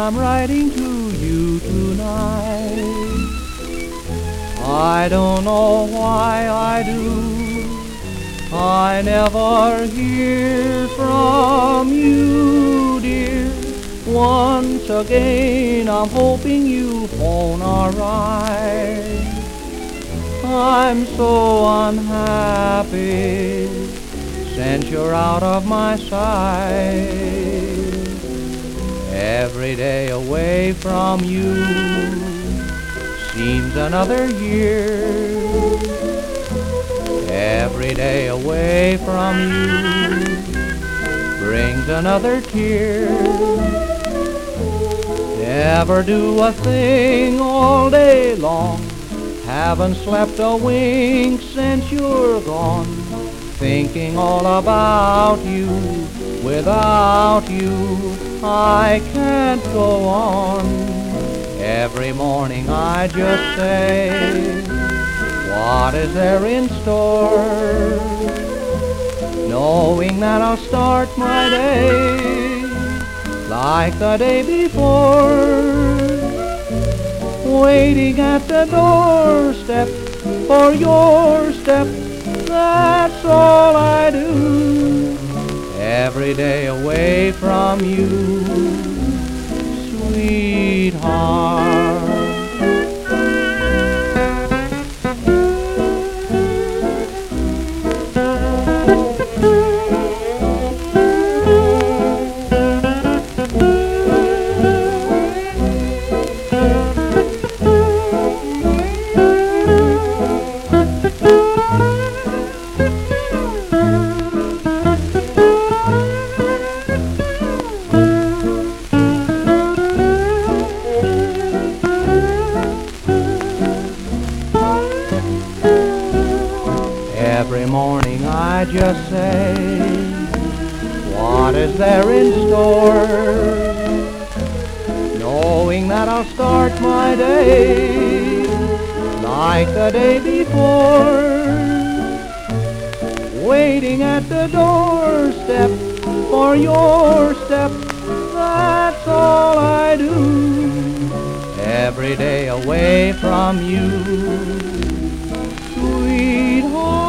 I'm writing to you tonight. I don't know why I do. I never hear from you, dear. Once again I'm hoping you phone alright. I'm so unhappy since you're out of my sight. Every day away from you seems another year. Every day away from you brings another tear. Never do a thing all day long. Haven't slept a wink since you're gone. Thinking all about you. Without you I can't go on. Every morning I just say, what is there in store? Knowing that I'll start my day like the day before. Waiting at the doorstep for your step, that's all I do. Every day away from you, sweetheart. Every morning I just say, what is there in store? Knowing that I'll start my day like the day before. Waiting at the doorstep for your step, that's all I do. Every day away from you, sweetheart.